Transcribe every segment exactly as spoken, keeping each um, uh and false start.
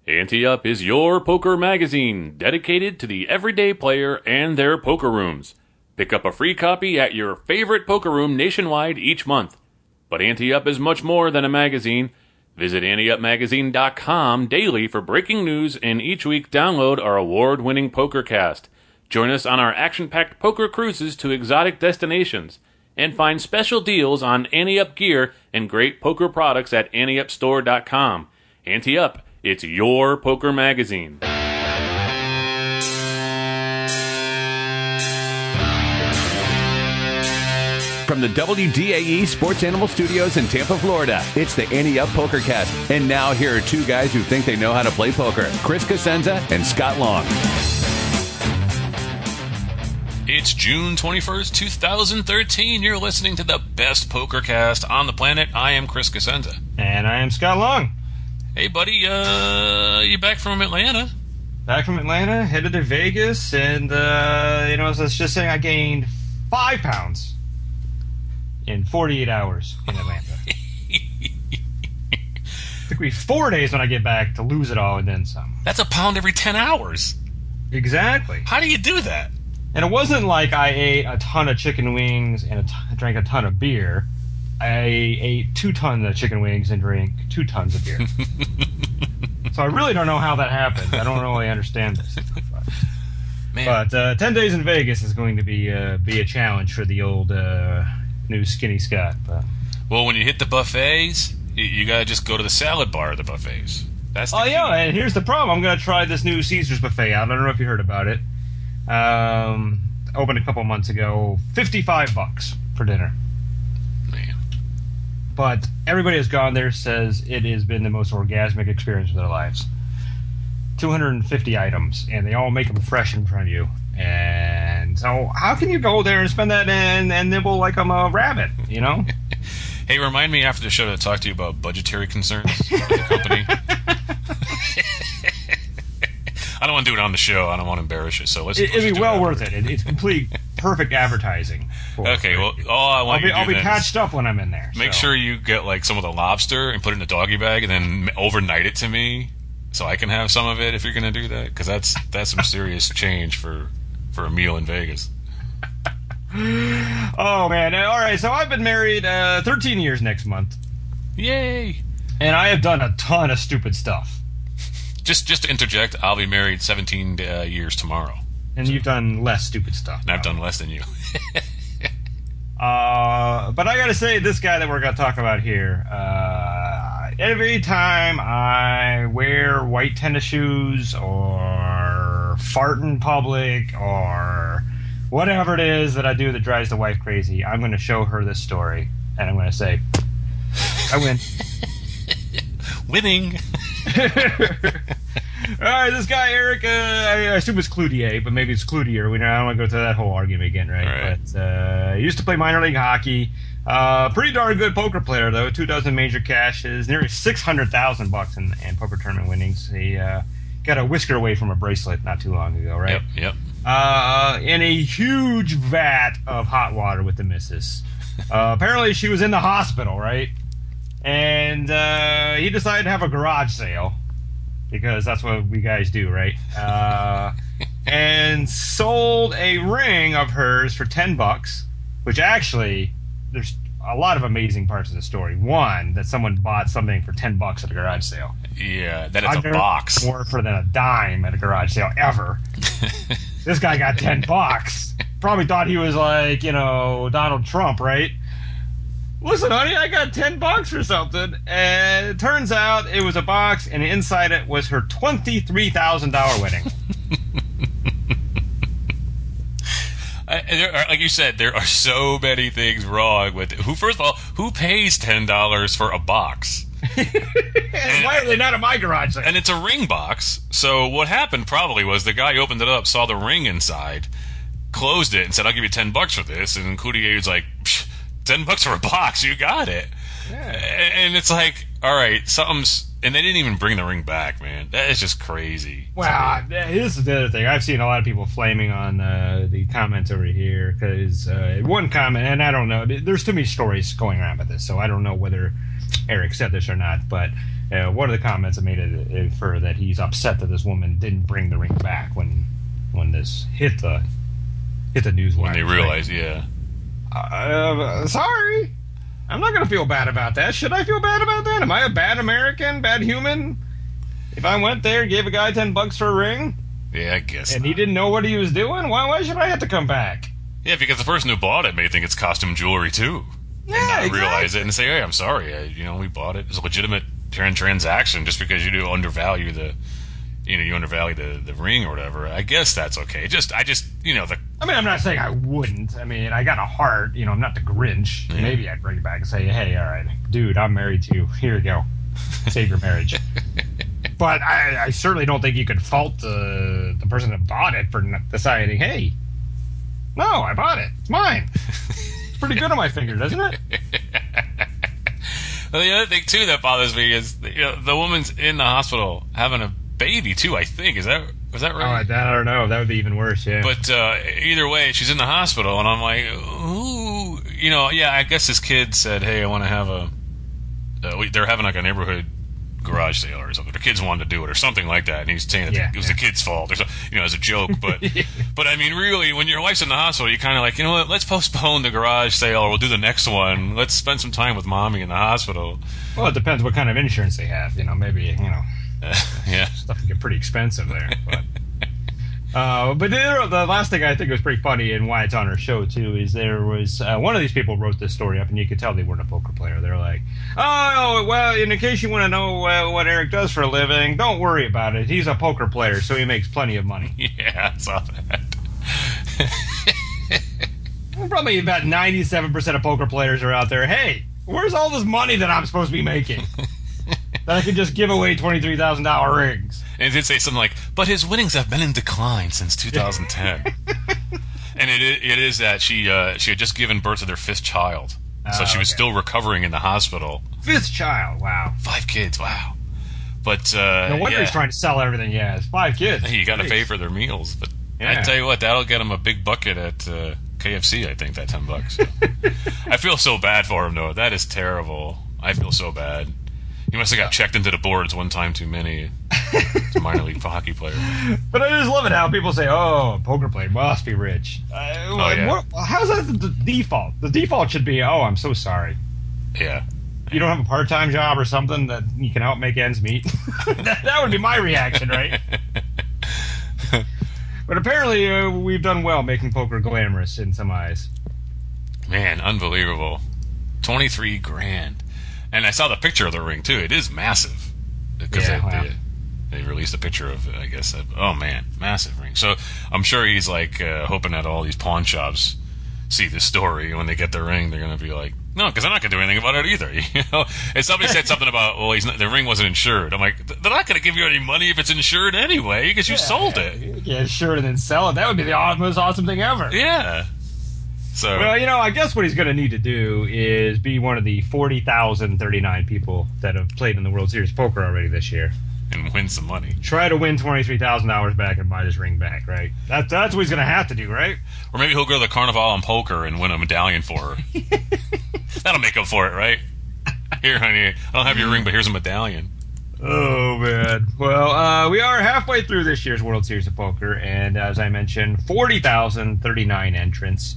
Ante Up is your poker magazine dedicated to the everyday player and their poker rooms. Pick up a free copy at your favorite poker room nationwide each month. But Ante Up is much more than a magazine. Visit ante up magazine dot com daily for breaking news, and each week download our award-winning PokerCast. Join us on our action-packed poker cruises to exotic destinations, and find special deals on Ante Up gear and great poker products at ante up store dot com. Ante Up, it's your poker magazine. From the W D A E Sports Animal Studios in Tampa, Florida, it's the Ante Up PokerCast. And now here are two guys who think they know how to play poker, Chris Cosenza and Scott Long. It's June twenty-first, twenty thirteen. You're listening to the best PokerCast on the planet. I am Chris Cosenza. And I am Scott Long. Hey, buddy, uh, you back from Atlanta? Back from Atlanta, headed to Vegas, and, uh, you know, as I was just saying, I gained five pounds. In forty-eight hours in Atlanta. Took me four days when I get back to lose it all and then some. That's a pound every ten hours. Exactly. How do you do that? And it wasn't like I ate a ton of chicken wings and a t- drank a ton of beer. I ate two tons of chicken wings and drank two tons of beer. So I really don't know how that happened. I don't really understand this. Man. But uh, ten days in Vegas is going to be uh, be a challenge for the old... Uh, new skinny Scott. But. Well, when you hit the buffets, you, you gotta just go to the salad bar of the buffets. That's the oh key. Yeah, and here's the problem. I'm gonna try this new Caesar's buffet out. I don't know if you heard about it. Um, opened a couple months ago. Fifty-five bucks for dinner. Man. But everybody has gone there says it has been the most orgasmic experience of their lives. two hundred fifty items, and they all make them fresh in front of you. And so how can you go there and spend that and, and nibble like I'm a rabbit, you know? Hey, remind me after the show to talk to you about budgetary concerns for the company. I don't want to do it on the show. I don't want to embarrass you. So let's. It, let's it'd be well it worth it. it. It's complete, perfect advertising. For okay, it. well, all I want I'll be, you to I'll do be then patched up when I'm in there. Make so. sure you get like some of the lobster and put it in a doggy bag, and then overnight it to me, so I can have some of it if you're going to do that, because that's that's some serious change for. for a meal in Vegas. Oh, man. All right, so I've been married uh, thirteen years next month. Yay! And I have done a ton of stupid stuff. Just just to interject, I'll be married seventeen uh, years tomorrow. And so. You've done less stupid stuff. And I've done less than you. uh, but I got to say, this guy that we're going to talk about here, uh, every time I wear white tennis shoes or fart in public or whatever it is that I do that drives the wife crazy, I'm going to show her this story, and I'm going to say, I win. Winning. All right, this guy, Eric, uh, I assume it's Cloutier, but maybe it's Cloutier. We, I don't want to go through that whole argument again, right? right. But uh, he used to play minor league hockey. Uh, pretty darn good poker player, though. Two dozen major cashes, nearly six hundred thousand bucks in, in poker tournament winnings. He uh, got a whisker away from a bracelet not too long ago, right? Yep, yep. Uh, in a huge vat of hot water with the missus. Uh, apparently, she was in the hospital, right? And uh, he decided to have a garage sale, because that's what we guys do, right? Uh, and sold a ring of hers for ten bucks, which actually, there's a lot of amazing parts of the story. One, that someone bought something for ten bucks at a garage sale. Yeah, that it's I've a box. More for than a dime at a garage sale ever. This guy got ten bucks. Probably thought he was like, you know, Donald Trump, right? Listen, honey, I got ten bucks for something. And it turns out it was a box, and inside it was her twenty-three thousand dollars wedding. I, there are, like you said, there are so many things wrong with it. Who, first of all, who pays ten dollars for a box? And why are they not at my garage sale? And it's a ring box. So what happened probably was the guy opened it up, saw the ring inside, closed it, and said, "I'll give you ten bucks for this." And Cloutier was like, ten bucks for a box, you got it. Yeah. And it's like, all right, something's... And they didn't even bring the ring back, man. That is just crazy. Wow, this is the other thing. I've seen a lot of people flaming on uh, the comments over here, because uh, one comment, and I don't know, there's too many stories going around about this, so I don't know whether Eric said this or not, but uh, one of the comments I made it infer that he's upset that this woman didn't bring the ring back when when this hit the hit the news When wire. they realize, yeah. Uh, sorry. I'm not going to feel bad about that. Should I feel bad about that? Am I a bad American, bad human? If I went there and gave a guy ten bucks for a ring Yeah, I guess and not. he didn't know what he was doing, why why should I have to come back? Yeah, because the person who bought it may think it's costume jewelry, too. Yeah, and not exactly. realize it and say, hey, I'm sorry. I, you know, we bought it. It's a legitimate tran- transaction just because you do undervalue the, you know, you undervalue the, the ring or whatever. I guess that's okay. Just, I just, you know, the... I mean, I'm not saying I wouldn't. I mean, I got a heart. You know, I'm not the Grinch. Yeah. Maybe I'd bring it back and say, hey, all right, dude, I'm married to you. Here you go. Save your marriage. But I, I certainly don't think you could fault the, the person that bought it for not deciding, hey, no, I bought it. It's mine. It's pretty good on my finger, doesn't it? Well, the other thing, too, that bothers me is, you know, the woman's in the hospital having a baby, too, I think. Is that... Was that right? Oh, that, I don't know. That would be even worse, yeah. But uh, either way, she's in the hospital, and I'm like, ooh, you know, yeah, I guess this kid said, hey, I want to have a, uh, we, they're having like a neighborhood garage sale or something. The kids wanted to do it or something like that, and he's saying that Yeah, it was yeah. the kid's fault, or so, you know, as a joke. But, but I mean, really, when your wife's in the hospital, you kind of like, you know what, let's postpone the garage sale, or we'll do the next one. Let's spend some time with mommy in the hospital. Well, it depends what kind of insurance they have. You know, maybe, you know, Uh, yeah. stuff can get pretty expensive there. But, uh, but the, the last thing I think was pretty funny and why it's on our show, too, is there was uh, one of these people wrote this story up, and you could tell they weren't a poker player. They're like, oh, well, in case you want to know uh, what Eric does for a living, don't worry about it. He's a poker player, so he makes plenty of money. Yeah, I saw that. Probably about ninety-seven percent of poker players are out there, hey, where's all this money that I'm supposed to be making? That I could just give away twenty-three thousand dollars rings. And it did say something like, but his winnings have been in decline since two thousand ten. And it it is that she uh, she had just given birth to their fifth child. So Oh, she was okay. still recovering in the hospital. Fifth child, wow. Five kids, wow. But, uh, No wonder yeah, he's trying to sell everything he has. Five kids. you got to Jeez. pay for their meals. But Yeah. I tell you what, that'll get him a big bucket at uh, K F C, I think, that ten bucks. So. I feel so bad for him, though. That is terrible. I feel so bad. He must have got checked into the boards one time too many. He's a minor league hockey player. But I just love it how people say, oh, a poker player must be rich. Uh, Oh, yeah. what, how's that the, the default? The default should be, oh, I'm so sorry. Yeah. You don't have a part-time job or something that you can help make ends meet? that, that would be my reaction, right? But apparently uh, we've done well making poker glamorous in some eyes. Man, unbelievable. twenty-three grand. And I saw the picture of the ring, too. It is massive. Because Yeah, they, wow. they, they released a picture of it, I guess. Of, oh, man, massive ring. So I'm sure he's, like, uh, hoping that all these pawn shops see this story. When they get their ring, they're going to be like, no, because I'm not going to do anything about it either. You know? And somebody said something about, well, he's not, the ring wasn't insured. I'm like, they're not going to give you any money if it's insured anyway, because you sold it. Yeah, sure, and then sell it. That would be the aw- most awesome thing ever. Yeah. So, Well, you know, I guess what he's going to need to do is be one of the forty thousand thirty-nine people that have played in the World Series of Poker already this year. and win some money. Try to win twenty-three thousand dollars back and buy this ring back, right? That, that's what he's going to have to do, right? Or maybe he'll go to the Carnival on Poker and win a medallion for her. That'll make up for it, right? Here, honey, I don't have your ring, but here's a medallion. Oh, man. Well, uh, we are halfway through this year's World Series of Poker, and as I mentioned, forty thousand thirty-nine entrants.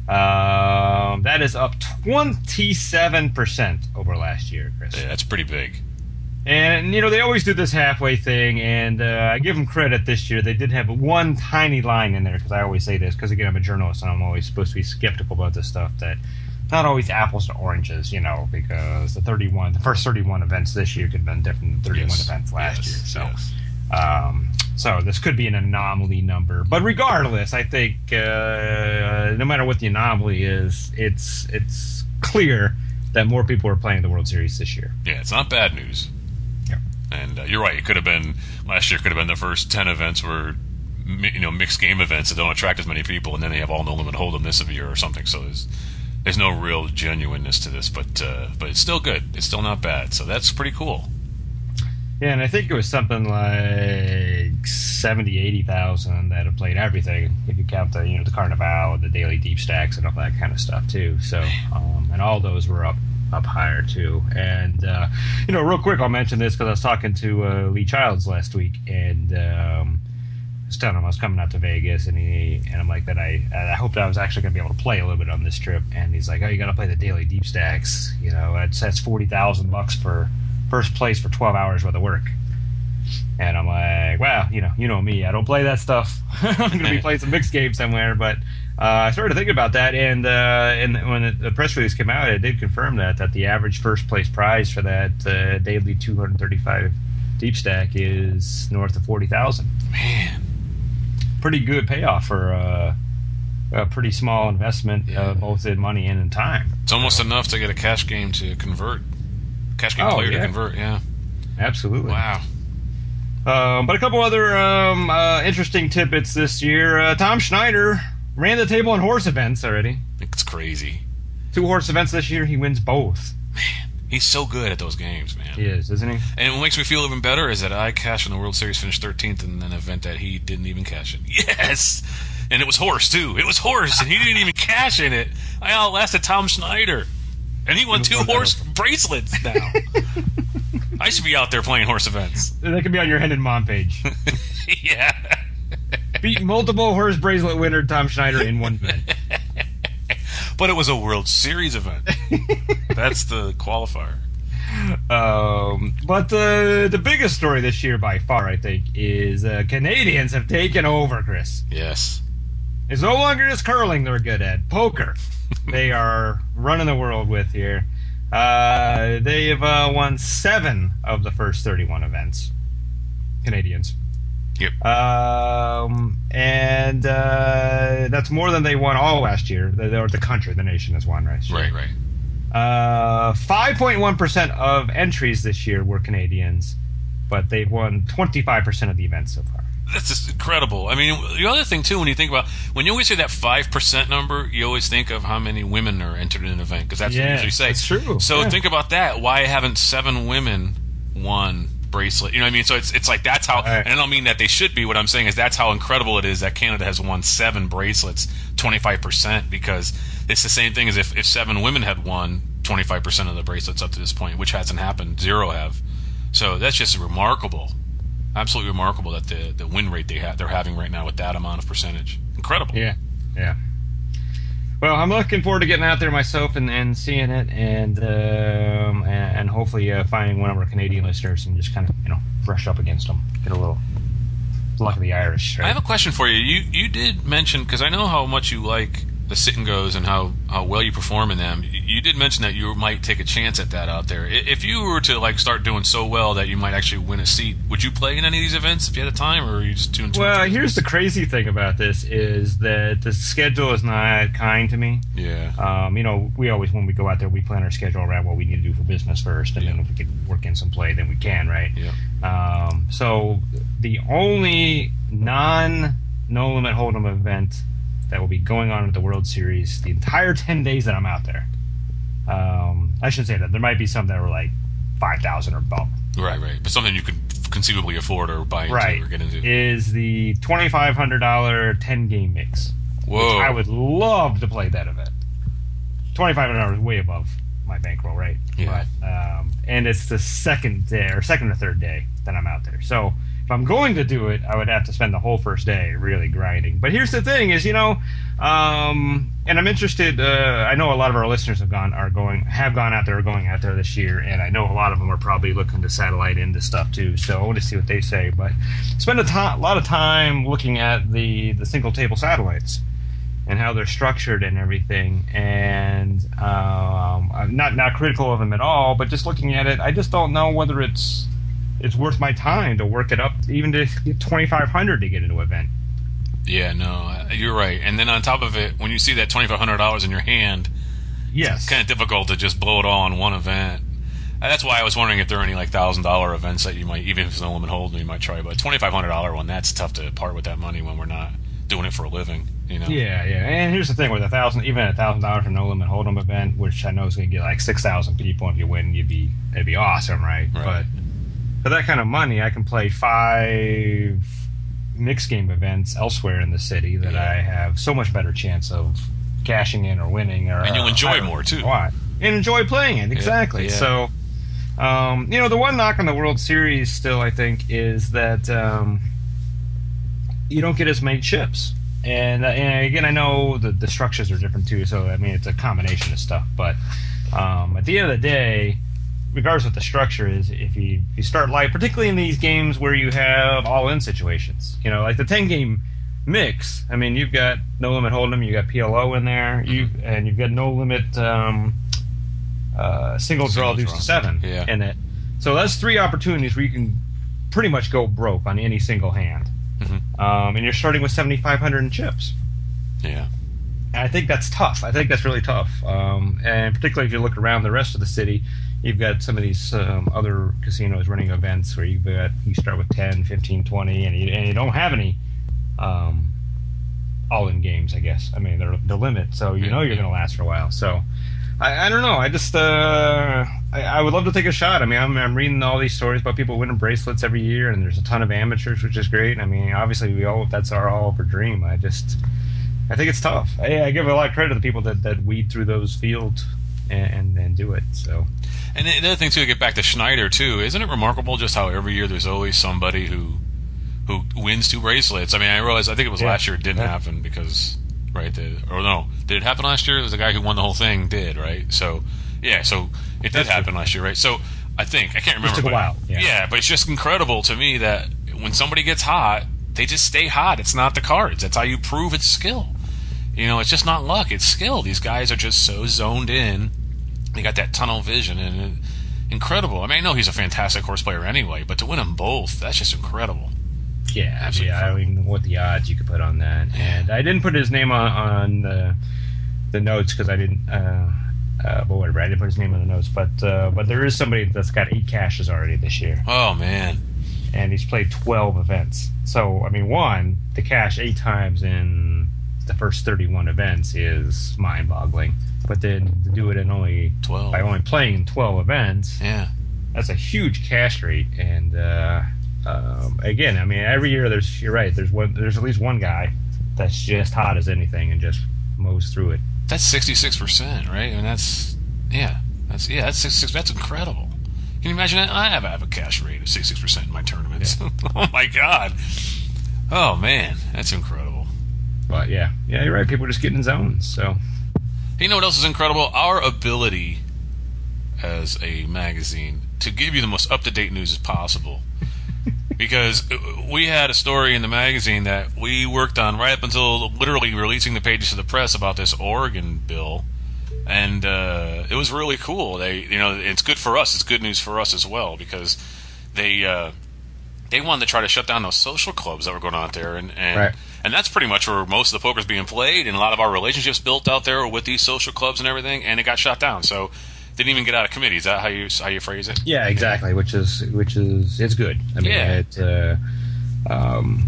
Um, that is up twenty-seven percent over last year, Chris. Yeah, that's pretty big. And, you know, they always do this halfway thing, and uh, I give them credit this year. They did have one tiny line in there, because I always say this, because, again, I'm a journalist, and I'm always supposed to be skeptical about this stuff, that not always apples to oranges, you know, because the thirty-one, the first thirty-one events this year could have been different than thirty-one Yes. events last Yes. year. So, Yes. um, so this could be an anomaly number. But regardless, I think uh, no matter what the anomaly is, it's it's clear that more people are playing the World Series this year. Yeah, it's not bad news. Yeah. And uh, you're right. It could have been last year. Could have been the first ten events were, mi- you know, mixed game events that don't attract as many people, and then they have all no limit hold'em this year or something. So there's there's no real genuineness to this, but uh, but it's still good. It's still not bad. So that's pretty cool. Yeah, and I think it was something like seventy, eighty thousand that have played everything, if you count the, you know, the Carnival, the daily deep stacks, and all that kind of stuff too. So, um, and all those were up up higher too. And uh, you know, real quick, I'll mention this because I was talking to uh, Lee Childs last week, and um, I was telling him I was coming out to Vegas, and he and I'm like that I I hoped I was actually going to be able to play a little bit on this trip. And he's like, oh, you got to play the daily deep stacks. You know, that's that's forty thousand bucks for first place for twelve hours worth of work. And I'm like, well, you know, you know me, I don't play that stuff. I'm going to be playing some mixed games somewhere, but uh, I started thinking about that, and uh, and when the, the press release came out, it did confirm that that the average first place prize for that uh, daily two hundred thirty-five deep stack is north of forty thousand. Man, pretty good payoff for uh, a pretty small investment, yeah. uh, both in money and in time. It's almost so, enough to get a cash game to convert, cash game oh, player yeah. to convert. Yeah, absolutely. Wow. Um, but a couple other um, uh, interesting tidbits this year. Uh, Tom Schneider ran the table in horse events already. It's crazy. Two horse events this year, he wins both. Man, he's so good at those games, man. He is, isn't he? And what makes me feel even better is that I cashed in the World Series, finished thirteenth in an event that he didn't even cash in. Yes! And it was horse, too. It was horse, and he didn't even cash in it. I outlasted Tom Schneider. And he won two horse bracelets now. I should be out there playing horse events. That could be on your Hendon Mom page. Yeah. Beat multiple horse bracelet winner Tom Schneider in one event. But it was a World Series event. That's the qualifier. Um, but the the biggest story this year by far, I think, is uh, Canadians have taken over, Chris. Yes. It's no longer just curling they're good at. Poker. They are running the world with here. Uh, they have uh, won seven of the first thirty-one events. Canadians. Yep. Um, and uh, that's more than they won all last year. The, the, the country, the nation has won last year. Right, right. Uh, five point one percent of entries this year were Canadians, but they've won twenty-five percent of the events so far. That's just incredible. I mean, the other thing, too, when you think about, when you always say that five percent number, you always think of how many women are entered in an event, because that's yeah, what you usually say. That's true. So yeah. think about that. Why haven't seven women won bracelet? You know what I mean? So it's it's like that's how, right. and I don't mean that they should be. What I'm saying is that's how incredible it is that Canada has won seven bracelets, twenty-five percent, because it's the same thing as if, if seven women had won twenty-five percent of the bracelets up to this point, which hasn't happened. Zero have. So that's just remarkable. Absolutely remarkable that the, the win rate they ha- they're having right now with that amount of percentage. Incredible. Yeah, yeah. Well, I'm looking forward to getting out there myself and, and seeing it, and um, and, and hopefully uh, finding one of our Canadian listeners and just kind of, you know, brush up against them, get a little luck of the Irish. Right? I have a question for you. You you did mention, because I know how much you like the sit and goes and how, how well you perform in them. You did mention that you might take a chance at that out there. If you were to like start doing so well that you might actually win a seat, would you play in any of these events if you had the time, or are you just doing too well, much? Here's the crazy thing about this is that the schedule is not kind to me. Yeah. Um, you know, we always, when we go out there, we plan our schedule around what we need to do for business first, and yeah. then if we can work in some play, then we can, right? Yeah. Um, so the only non-no limit hold'em event that will be going on at the World Series the entire ten days that I'm out there. Um, I shouldn't say that. There might be some that were like five thousand or above. Right, right. But something you could conceivably afford or buy into right. or get into. Is the twenty-five hundred dollars ten-game mix. Whoa. Which I would love to play that event. twenty-five hundred dollars is way above my bankroll, right? Yeah. But, um, and it's the second day, or second or third day that I'm out there. So if I'm going to do it, I would have to spend the whole first day really grinding. But here's the thing: is you know, um, and I'm interested. Uh, I know a lot of our listeners have gone, are going, have gone out there, are going out there this year, and I know a lot of them are probably looking to satellite into stuff too. So I want to see what they say. But spend a, to- a lot of time looking at the the single table satellites and how they're structured and everything. And um, I'm not not critical of them at all, but just looking at it, I just don't know whether it's it's worth my time to work it up, even to get twenty-five hundred to get into an event. Yeah, no, you're right. And then on top of it, when you see that twenty-five hundred dollars in your hand, yes, it's kind of difficult to just blow it all on one event. And that's why I was wondering if there are any like one thousand dollars events that you might, even if it's no limit hold, you might try. But twenty-five hundred dollars one, that's tough to part with that money when we're not doing it for a living, you know? Yeah, yeah. And here's the thing with a thousand, even a thousand dollars for no limit hold'em event, which I know is going to get like six thousand people. If you win, you'd be it'd be awesome, right? Right. But for that kind of money, I can play five mixed game events elsewhere in the city that Yeah. I have so much better chance of cashing in or winning, or And you'll enjoy or, more, too. Why? and enjoy playing it. Exactly. Yeah, yeah. So, um, you know, the one knock on the World Series still, I think, is that um, you don't get as many chips. And, uh, and again, I know the, the structures are different too, so I mean, it's a combination of stuff. But um, at the end of the day, regardless of what the structure is, if you, if you start light, particularly in these games where you have all-in situations, you know, like the ten-game mix, I mean, you've got No Limit Hold'em, you got P L O in there, you and you've got No Limit um, uh, Single Draw Deuce to Seven yeah. in it. So that's three opportunities where you can pretty much go broke on any single hand. Mm-hmm. Um, and you're starting with seventy-five hundred in chips. Yeah. And I think that's tough. I think that's really tough. Um, and particularly if you look around the rest of the city, you've got some of these um, other casinos running events where you've got, you start with ten, fifteen, twenty, and you, and you don't have any um, all-in games, I guess. I mean, they're the limit, so you know you're going to last for a while. So, I, I don't know. I just, uh, I, I would love to take a shot. I mean, I'm, I'm reading all these stories about people winning bracelets every year, and there's a ton of amateurs, which is great. I mean, obviously, we all that's our all of our dream. I just, I think it's tough. I, I give a lot of credit to the people that, that weed through those fields and, and, and do it. So. And the other thing, too, to get back to Schneider, too, isn't it remarkable just how every year there's always somebody who who wins two bracelets? I mean, I realize, I think it was yeah. last year it didn't yeah. happen because, right, the, or no, did it happen last year? It was the guy who won the whole thing did, right? So, yeah, so it did That's happen true. last year, right? So, I think, I can't remember. It took but, a while. Yeah. yeah, but it's just incredible to me that when somebody gets hot, they just stay hot. It's not the cards. That's how you prove it's skill. You know, it's just not luck. It's skill. These guys are just so zoned in. They got that tunnel vision, and it, incredible. I mean, I know he's a fantastic horse player anyway, but to win them both, that's just incredible. Yeah, Absolutely yeah. I don't even know what the odds you could put on that. And I didn't put his name on, on the the notes because I didn't. Uh, uh, but whatever, I didn't put his name on the notes. But uh, but there is somebody that's got eight cashes already this year. Oh man! And he's played twelve events. So I mean, one to cash eight times in the first thirty-one events is mind-boggling. But then to do it in only twelve by only playing in twelve events, yeah, that's a huge cash rate. And uh, um, again, I mean, every year there's you're right. There's one. There's at least one guy that's just hot as anything and just mows through it. That's sixty-six percent, right? I mean, that's yeah, that's yeah, that's sixty-six. That's incredible. Can you imagine that? I have, I have a cash rate of sixty-six percent in my tournaments. Yeah. Oh my god! Oh man, that's incredible. But yeah, yeah, you're right. People are just getting in zones. So. You know what else is incredible? Our ability as a magazine to give you the most up-to-date news as possible. Because we had a story in the magazine that we worked on right up until literally releasing the pages to the press about this Oregon bill, and uh, it was really cool. They, you know, it's good for us. It's good news for us as well because they uh, they wanted to try to shut down those social clubs that were going on out there, and and, right. and that's pretty much where most of the poker's being played, and a lot of our relationships built out there with these social clubs and everything, and it got shut down. So. Didn't even get out of committee. Is that how you how you phrase it? Yeah, exactly. Which is which is it's good. I mean, yeah. it. Uh, um,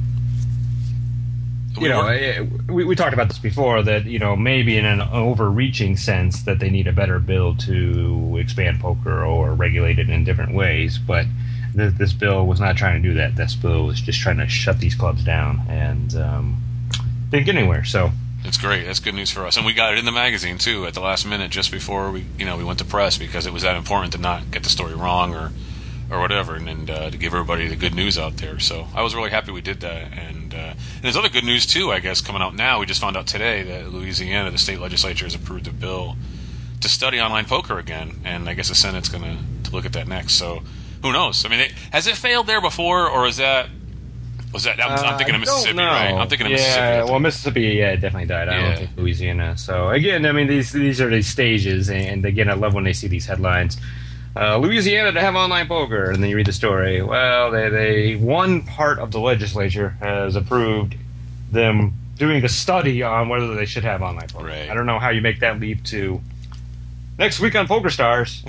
you we know, were, we we talked about this before. That you know maybe in an overreaching sense that they need a better bill to expand poker or regulate it in different ways. But th- this bill was not trying to do that. This bill was just trying to shut these clubs down and um, didn't get anywhere. So. It's great. That's good news for us, and we got it in the magazine too at the last minute, just before we, you know, we went to press because it was that important to not get the story wrong or, or whatever, and, and uh, to give everybody the good news out there. So I was really happy we did that, and, uh, and there's other good news too, I guess, coming out now. We just found out today that Louisiana, the state legislature, has approved a bill to study online poker again, and I guess the Senate's going to to look at that next. So who knows? I mean, it, has it failed there before, or is that? Was that? I'm, I'm thinking of Mississippi, right? I'm thinking of yeah, Mississippi. Yeah, well, Mississippi, yeah, it definitely died. I yeah. don't think Louisiana. So again, I mean, these these are these stages, and again, I love when they see these headlines. Uh, Louisiana to have online poker, and then you read the story. Well, they, they one part of the legislature has approved them doing a study on whether they should have online poker. Right. I don't know how you make that leap to next week on Poker Stars.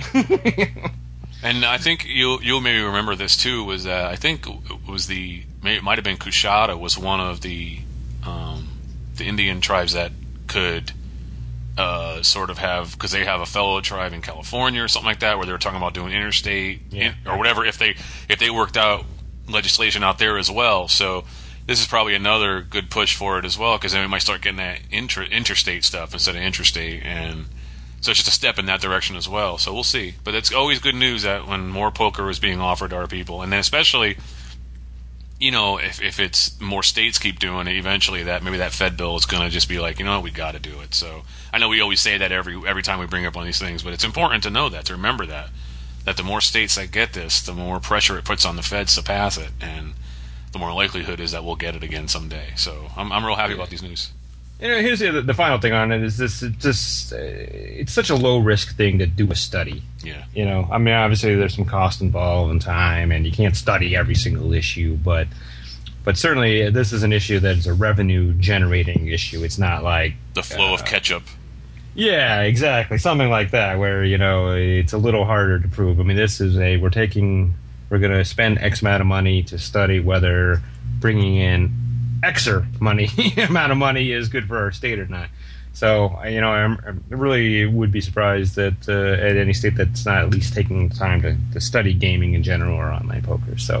And I think you'll you'll maybe remember this too. Was that I think it was the it might have been Coushatta was one of the um, the Indian tribes that could uh, sort of have because they have a fellow tribe in California or something like that where they were talking about doing interstate yeah. in, or whatever if they if they worked out legislation out there as well. So this is probably another good push for it as well because then we might start getting that inter, interstate stuff instead of intrastate and. So it's just a step in that direction as well. So we'll see. But it's always good news that when more poker is being offered to our people, and then especially, you know, if if it's more states keep doing it, eventually that maybe that Fed bill is going to just be like, you know, we got to do it. So I know we always say that every every time we bring up one of these things, but it's important to know that, to remember that, that the more states that get this, the more pressure it puts on the Feds to pass it, and the more likelihood is that we'll get it again someday. So I'm I'm real happy yeah. about these news. You know, here's the, the final thing on it is this: it's just uh, it's such a low risk thing to do a study. Yeah. You know, I mean, obviously there's some cost involved and time, and you can't study every single issue, but but certainly this is an issue that is a revenue generating issue. It's not like the flow uh, of ketchup. Yeah, exactly, something like that, where you know it's a little harder to prove. I mean, this is a we're taking we're going to spend X amount of money to study whether bringing in Xer money amount of money is good for our state or not. So you know, I'm, I really would be surprised that uh, at any state that's not at least taking the time to, to study gaming in general or online poker. So,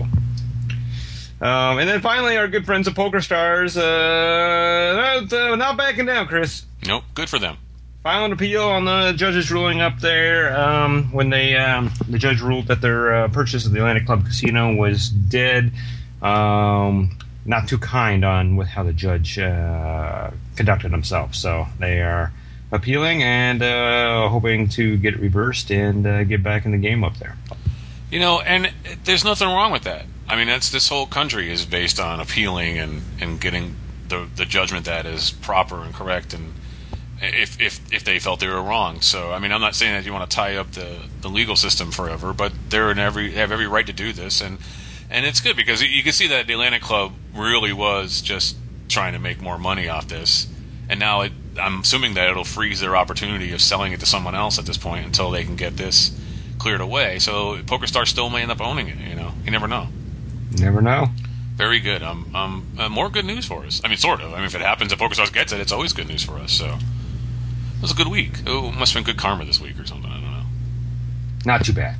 um, and then finally, our good friends at PokerStars, uh, not, uh, not backing down, Chris. Nope, good for them. Filed an appeal on the judge's ruling up there um, when they um, the judge ruled that their uh, purchase of the Atlantic Club Casino was dead. Um, not too kind on with how the judge uh, conducted himself. So they are appealing and uh, hoping to get it reversed and uh, get back in the game up there. You know, and there's nothing wrong with that. I mean, that's this whole country is based on appealing and, and getting the the judgment that is proper and correct, and if if if they felt they were wrong. So, I mean, I'm not saying that you want to tie up the, the legal system forever, but they're in every they have every right to do this, and And it's good because you can see that the Atlantic Club really was just trying to make more money off this. And now it, I'm assuming that it'll freeze their opportunity of selling it to someone else at this point until they can get this cleared away. So PokerStars still may end up owning it, you know. You never know. Never know. Very good. Um, um, uh, more good news for us. I mean, sort of. I mean, if it happens, if PokerStars gets it, it's always good news for us. So it was a good week. Oh, it must have been good karma this week or something. I don't know. Not too bad.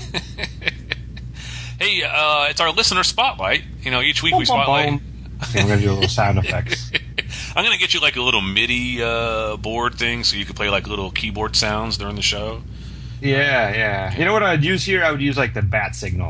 Hey, uh, it's our listener spotlight. You know, each week we spotlight. Okay, I'm going to do a little sound effects. I'm going to get you like a little MIDI uh, board thing so you can play like little keyboard sounds during the show. Yeah, yeah. You know what I'd use here? I would use like the bat signal.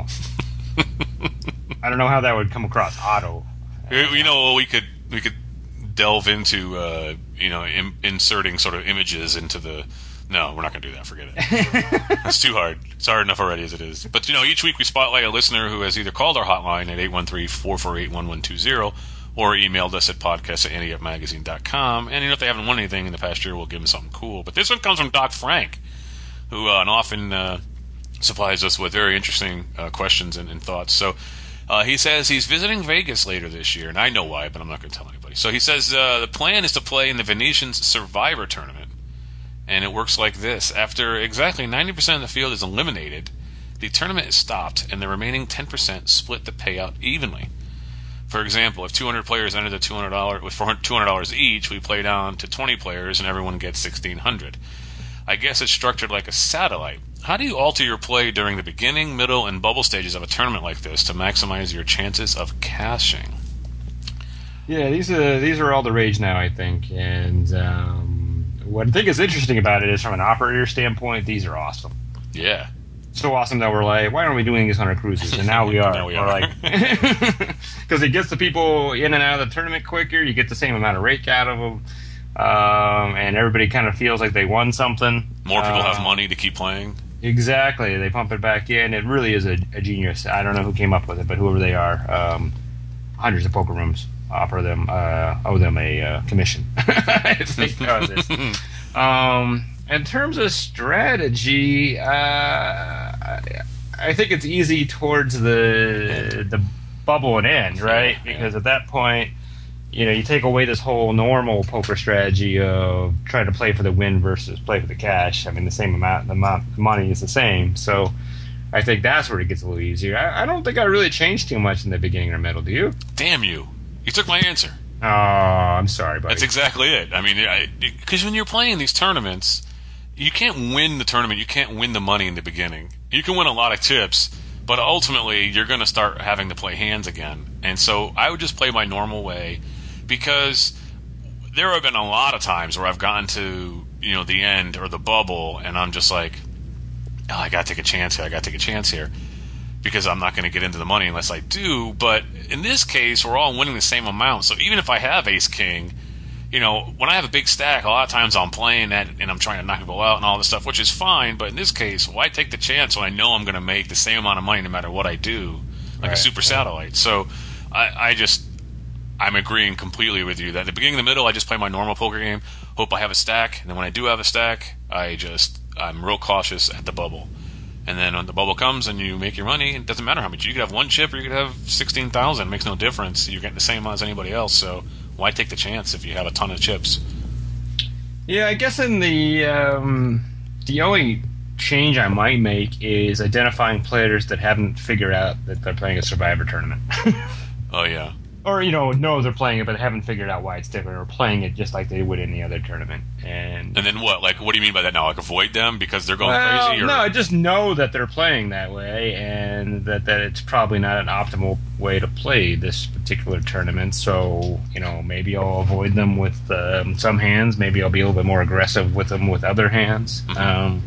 I don't know how that would come across. Auto. You know, we could we could delve into uh, you know im- inserting sort of images into the. No, we're not going to do that. Forget it. It's too hard. It's hard enough already as it is. But, you know, each week we spotlight a listener who has either called our hotline at eight one three, four four eight, one one two zero or emailed us at podcast at ante up magazine dot com. And, you know, if they haven't won anything in the past year, we'll give them something cool. But this one comes from Doc Frank, who uh, often uh, supplies us with very interesting uh, questions and, and thoughts. So uh, he says he's visiting Vegas later this year, and I know why, but I'm not going to tell anybody. So he says uh, the plan is to play in the Venetian's Survivor Tournament. And it works like this. After exactly ninety percent of the field is eliminated, the tournament is stopped, and the remaining ten percent split the payout evenly. For example, if two hundred players enter the two hundred dollars with two hundred dollars each, we play down to twenty players, and everyone gets sixteen hundred dollars. I guess it's structured like a satellite. How do you alter your play during the beginning, middle, and bubble stages of a tournament like this to maximize your chances of cashing? Yeah, these are these are all the rage now, I think, and um, what I think is interesting about it is from an operator standpoint, these are awesome. Yeah. So awesome that we're like, why aren't we doing this on our cruises? And now we are. now we we're are. like, because it gets the people in and out of the tournament quicker. You get the same amount of rake out of them, um, and everybody kind of feels like they won something. More people uh, have money to keep playing. Exactly. They pump it back in. It really is a, a genius. I don't know who came up with it, but whoever they are, um, hundreds of poker rooms offer them uh, owe them a uh, commission if they do this. Um, in terms of strategy, uh, I, I think it's easy towards the the bubble and end, right? Yeah, yeah. Because at that point, you know, you take away this whole normal poker strategy of trying to play for the win versus play for the cash. I mean, the same amount, the amount of money is the same. So I think that's where it gets a little easier. I, I don't think I really changed too much in the beginning or middle. Do you? Damn you. You took my answer. Oh, I'm sorry, buddy. That's exactly it. I mean, because when you're playing these tournaments, you can't win the tournament. You can't win the money in the beginning. You can win a lot of tips, but ultimately you're going to start having to play hands again. And so I would just play my normal way, because there have been a lot of times where I've gotten to you know, the end or the bubble, and I'm just like, oh, I got to take a chance here. I got to take a chance here because I'm not going to get into the money unless I do. But in this case, we're all winning the same amount. So even if I have ace king, you know, when I have a big stack, a lot of times I'm playing that and I'm trying to knock people out and all this stuff, which is fine. But in this case, why take the chance when I know I'm going to make the same amount of money no matter what I do, like right, a super right. satellite? So I, I just, I'm agreeing completely with you that at the beginning and the middle, I just play my normal poker game, hope I have a stack, and then when I do have a stack, I just, I'm real cautious at the bubble. And then when the bubble comes and you make your money, it doesn't matter how much. You could have one chip or you could have sixteen thousand. It makes no difference. You're getting the same amount as anybody else, so why take the chance if you have a ton of chips? Yeah, I guess in the um, the only change I might make is identifying players that haven't figured out that they're playing a Survivor tournament. Oh, yeah. Or, you know, know they're playing it, but haven't figured out why it's different, or playing it just like they would any other tournament. And And then what? Like, what do you mean by that now? Like, avoid them because they're going well, crazy? Or? no, I just know that they're playing that way, and that, that it's probably not an optimal way to play this particular tournament. So, you know, maybe I'll avoid them with um, some hands. Maybe I'll be a little bit more aggressive with them with other hands. Mm-hmm. Um,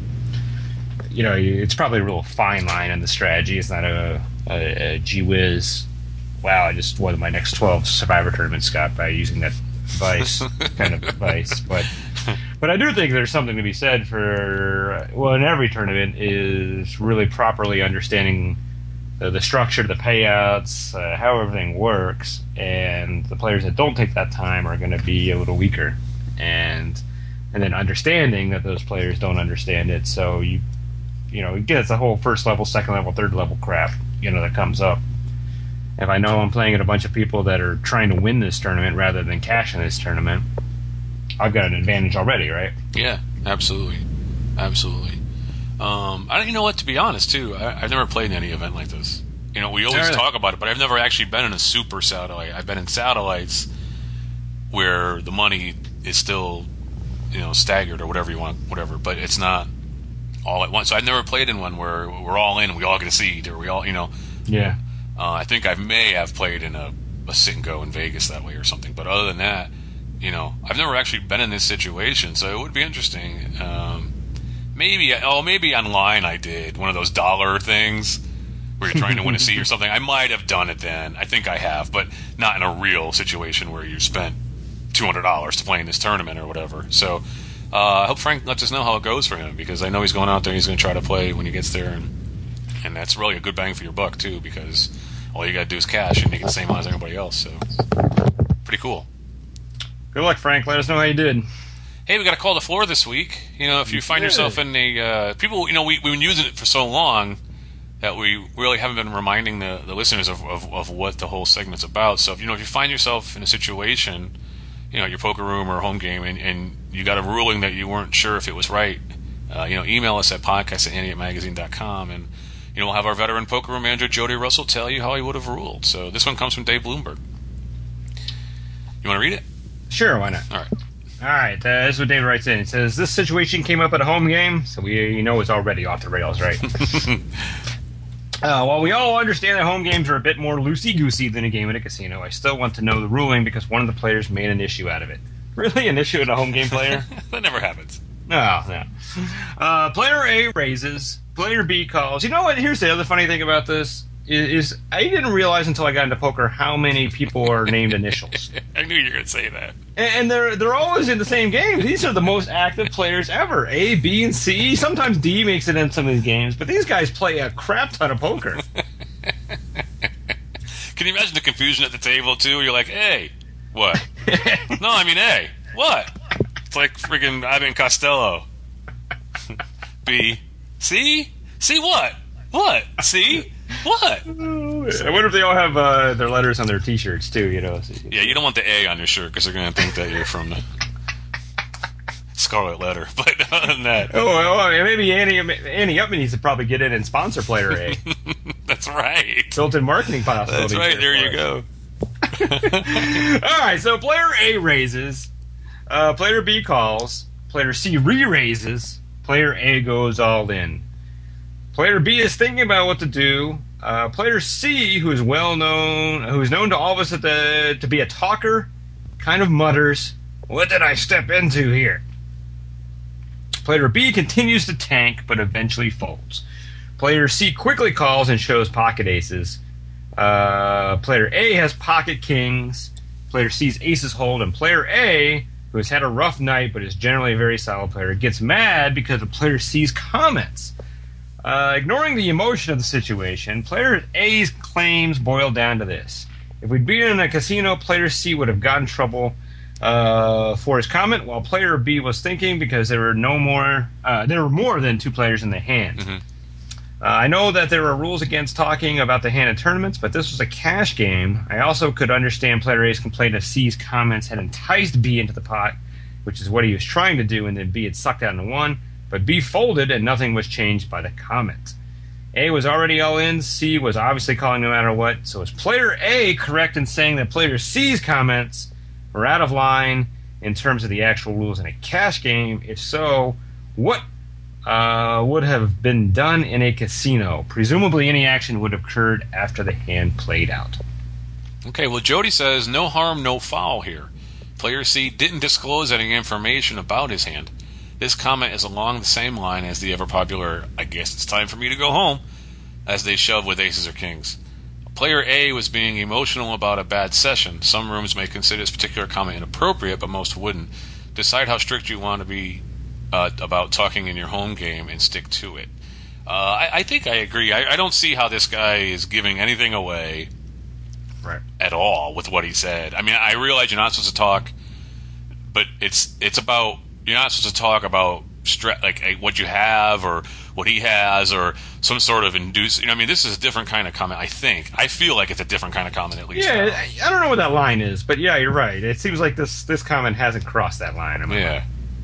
you know, it's probably a real fine line in the strategy. It's not a, a, a gee whiz. Wow, I just won my next twelve Survivor tournaments, Scott, by using that advice, kind of advice. But but I do think there's something to be said for, well, in every tournament, is really properly understanding the, the structure, the payouts, uh, how everything works, and the players that don't take that time are going to be a little weaker. And and then understanding that those players don't understand it, so you you know, it gets the whole first level, second level, third level crap, you know, that comes up. If I know I'm playing at a bunch of people that are trying to win this tournament rather than cash in this tournament, I've got an advantage already, right? Yeah, absolutely. Absolutely. Um, I don't you know what, to be honest, too, I, I've never played in any event like this. You know, we always Really? talk about it, but I've never actually been in a super satellite. I've been in satellites where the money is still, you know, staggered or whatever you want, whatever, but it's not all at once. So I've never played in one where we're all in and we all get a seed, or we all, you know... Yeah. Uh, I think I may have played in a, a sit and go in Vegas that way or something. But other than that, you know, I've never actually been in this situation, so it would be interesting. Um, maybe, oh, maybe online I did one of those dollar things where you're trying to win a seat or something. I might have done it then. I think I have, but not in a real situation where you spent two hundred dollars to play in this tournament or whatever. So uh, I hope Frank lets us know how it goes for him, because I know he's going out there, he's going to try to play when he gets there, and and that's really a good bang for your buck, too, because all you got to do is cash and make it the same amount as everybody else. So, pretty cool. Good luck, Frank. Let us know how you did. Hey, we got to call the floor this week. You know, if you find yourself in a... Uh, people, you know, we, we've been using it for so long that we really haven't been reminding the, the listeners of, of, of what the whole segment's about. So, if you know, if you find yourself in a situation, you know, your poker room or home game, and, and you got a ruling that you weren't sure if it was right, uh, you know, email us at podcast at ante up magazine dot com, and you know, we'll have our veteran poker room manager, Jody Russell, tell you how he would have ruled. So this one comes from Dave Bloomberg. You want to read it? Sure, why not? All right. All right, uh, this is what David writes in. He says, this situation came up at a home game, so we you know it's already off the rails, right? uh, while we all understand that home games are a bit more loosey-goosey than a game at a casino, I still want to know the ruling because one of the players made an issue out of it. Really? An issue at a home game player? That never happens. No, no. Uh, player A raises, player B calls. You know what? Here's the other funny thing about this is, is I didn't realize until I got into poker how many people are named initials. I knew you were going to say that. And, and they're they're always in the same game. These are the most active players ever. A, B, and C. Sometimes D makes it in some of these games, but these guys play a crap ton of poker. Can you imagine the confusion at the table, too? You're like, hey, what? No, I mean, hey, what? It's like friggin' Ivan Costello. B. C? C what? What? C? What? I wonder if they all have uh, their letters on their T-shirts, too, you know. Yeah, you don't want the A on your shirt because they're going to think that you're from the Scarlet Letter. But other than that... Oh, well, maybe Annie, Annie Upman needs to probably get in and sponsor player A. That's right. Built-in marketing possibilities. That's right, there you go. All right, so player A raises, uh, player B calls, player C re-raises, player A goes all in. Player B is thinking about what to do. Uh, player C, who is well known, who is known to all of us at the, to be a talker, kind of mutters, "What did I step into here?" Player B continues to tank, but eventually folds. Player C quickly calls and shows pocket aces. Uh, player A has pocket kings. Player C's aces hold, and player A, who has had a rough night but is generally a very solid player, gets mad because of player C's comments. Uh, ignoring the emotion of the situation, player A's claims boil down to this. If we'd been in a casino, player C would have gotten in trouble uh, for his comment, while player B was thinking because there were no more, uh, there were more than two players in the hand. Mm-hmm. Uh, I know that there are rules against talking about the hand in tournaments, but this was a cash game. I also could understand player A's complaint if C's comments had enticed B into the pot, which is what he was trying to do, and then B had sucked out into one. But B folded, and nothing was changed by the comment. A was already all in. C was obviously calling no matter what. So is player A correct in saying that player C's comments were out of line in terms of the actual rules in a cash game? If so, what uh, would have been done in a casino? Presumably any action would have occurred after the hand played out. Okay, well, Jody says no harm, no foul here. Player C didn't disclose any information about his hand. This comment is along the same line as the ever-popular, I guess it's time for me to go home, as they shove with aces or kings. Player A was being emotional about a bad session. Some rooms may consider this particular comment inappropriate, but most wouldn't. Decide how strict you want to be uh, about talking in your home game and stick to it. Uh, I, I think I agree. I, I don't see how this guy is giving anything away right. at all with what he said. I mean, I realize you're not supposed to talk, but it's it's about... You're not supposed to talk about stre- like what you have or what he has or some sort of induce. You know, I mean, this is a different kind of comment. I think. I feel like it's a different kind of comment at least. Yeah, I, I don't know what that line is, but yeah, you're right. It seems like this this comment hasn't crossed that line. I mean, yeah.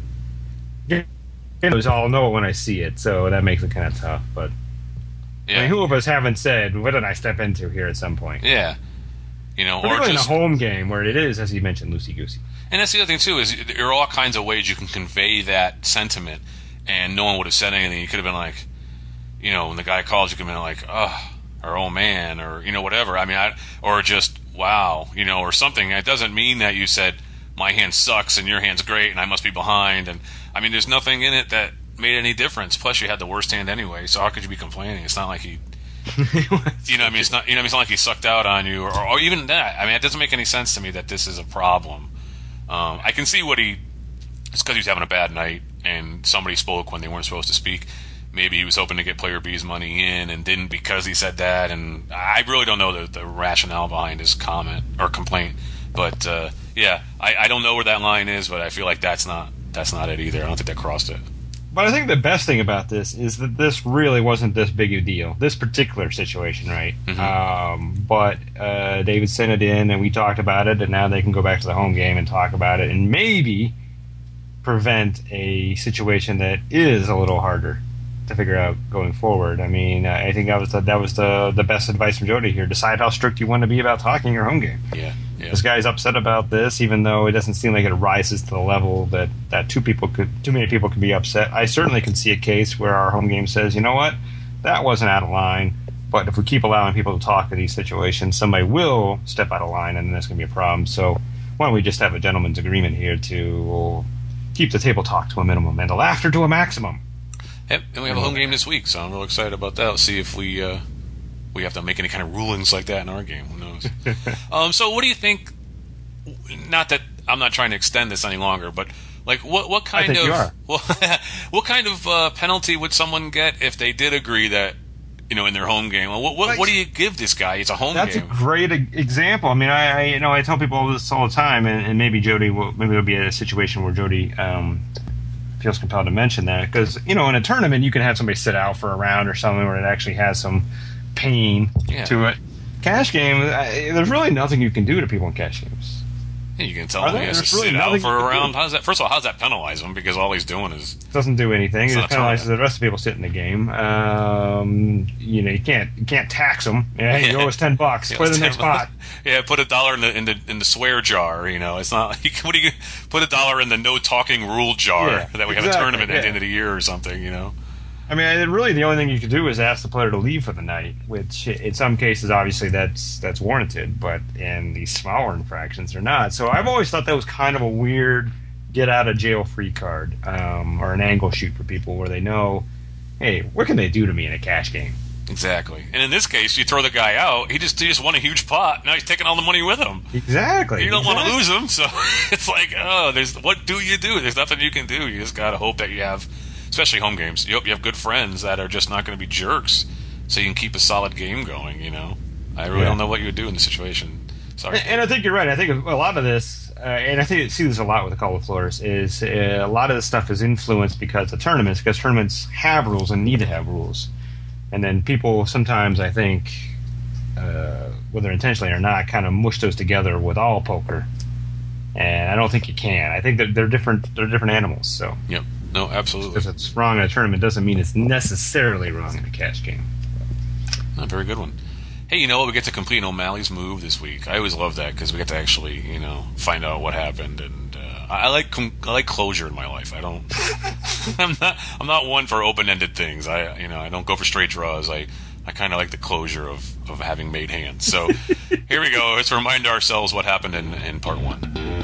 You know, I'll know it when I see it, so that makes it kind of tough. But yeah. I mean, who of us haven't said, "What did I step into here?" At some point. Yeah. You know, particularly or just, in a home game where it is, as you mentioned, loosey-goosey. And that's the other thing, too, is there are all kinds of ways you can convey that sentiment, and no one would have said anything. You could have been like, you know, when the guy calls, you could have been like, oh, or oh, man, or, you know, whatever. I mean, I, or just, wow, you know, or something. It doesn't mean that you said, my hand sucks and your hand's great and I must be behind. And, I mean, there's nothing in it that made any difference. Plus, you had the worst hand anyway, so how could you be complaining? It's not like he... you know, I mean, it's not. You know, I mean, it's not like he sucked out on you, or, or even that. I mean, it doesn't make any sense to me that this is a problem. Um, I can see what he. It's because he was having a bad night, and somebody spoke when they weren't supposed to speak. Maybe he was hoping to get player B's money in, and didn't because he said that. And I really don't know the, the rationale behind his comment or complaint. But uh, yeah, I, I don't know where that line is, but I feel like that's not that's not it either. I don't think that crossed it. But I think the best thing about this is that this really wasn't this big a deal. This particular situation, right? Mm-hmm. Um, but uh, David sent it in, and we talked about it, and now they can go back to the home game and talk about it, and maybe prevent a situation that is a little harder to figure out going forward. I mean, I think that was the, that was the the best advice from Jody here. Decide how strict you want to be about talking your home game. Yeah. Yeah. This guy's upset about this, even though it doesn't seem like it rises to the level that, that two people could, too many people could be upset. I certainly can see a case where our home game says, you know what, that wasn't out of line. But if we keep allowing people to talk in these situations, somebody will step out of line, and then there's going to be a problem. So why don't we just have a gentleman's agreement here to keep the table talk to a minimum and the laughter to a maximum? Yep, and we have a home game this week, so I'm real excited about that. Let's see if we uh, we have to make any kind of rulings like that in our game. Who knows? um, so what do you think? Not that I'm not trying to extend this any longer, but like what what kind I think of you are. Well, what kind of uh, penalty would someone get if they did agree that, you know, in their home game? Well, what what, Like, what do you give this guy? It's a home That's game. a great e- example. I mean, I, I you know I tell people this all the time, and, and maybe Jody will maybe it'll be a situation where Jody um, feels compelled to mention that, because you know in a tournament you can have somebody sit out for a round or something where it actually has some pain Yeah. to it. Cash game, I, there's really nothing you can do to people in cash games. Yeah, you can tell Are him he there? has to There's really sit out nothing for you a can round. do. How's that? First of all, how's that penalize him? Because all he's doing is It doesn't do anything. It's It not just penalizes tournament. the rest of the people sitting in the game. Um, you know, you can't you can't tax them. Yeah, hey, you owe us ten bucks. Yeah, Play the it's next terrible. pot. Yeah, put a dollar in the in the in the swear jar. You know, it's not like what do you put a dollar in the no talking rule jar Yeah, that we have exactly, a tournament at yeah. the end of the year or something. You know. I mean, I- really, the only thing you could do is ask the player to leave for the night, which in some cases, obviously, that's that's warranted, but in these smaller infractions, they're not. So I've always thought that was kind of a weird get out of jail free card, um, or an angle shoot for people where they know, hey, what can they do to me in a cash game? Exactly. And in this case, you throw the guy out, he just he just won a huge pot. Now he's taking all the money with him. Exactly. You don't exactly. want to lose him, so it's like, oh, there's what do you do? There's nothing you can do. You just got to hope that you have, especially home games, you hope you have good friends that are just not going to be jerks, so you can keep a solid game going, you know? I really yeah. don't know what you would do in this situation. Sorry. And, and I think you're right. I think a lot of this, uh, and I think I see this a lot with the Call of Floors, is uh, a lot of this stuff is influenced because of tournaments, because tournaments have rules and need to have rules. And then people sometimes, I think, uh, whether intentionally or not, kind of mush those together with all poker. And I don't think you can. I think that they're different. They're different animals. So Yep. No, absolutely. Because it's wrong in a tournament doesn't mean it's necessarily wrong in a cash game. A very good one. Hey, you know what? We get to complete O'Malley's move this week. I always love that because we get to actually, you know, find out what happened. And uh, I like com- I like closure in my life. I don't. I'm not. I'm not one for open-ended things. I, you know, I don't go for straight draws. I, I kind of like the closure of, of having made hands. So here we go. Let's remind ourselves what happened in, in part one.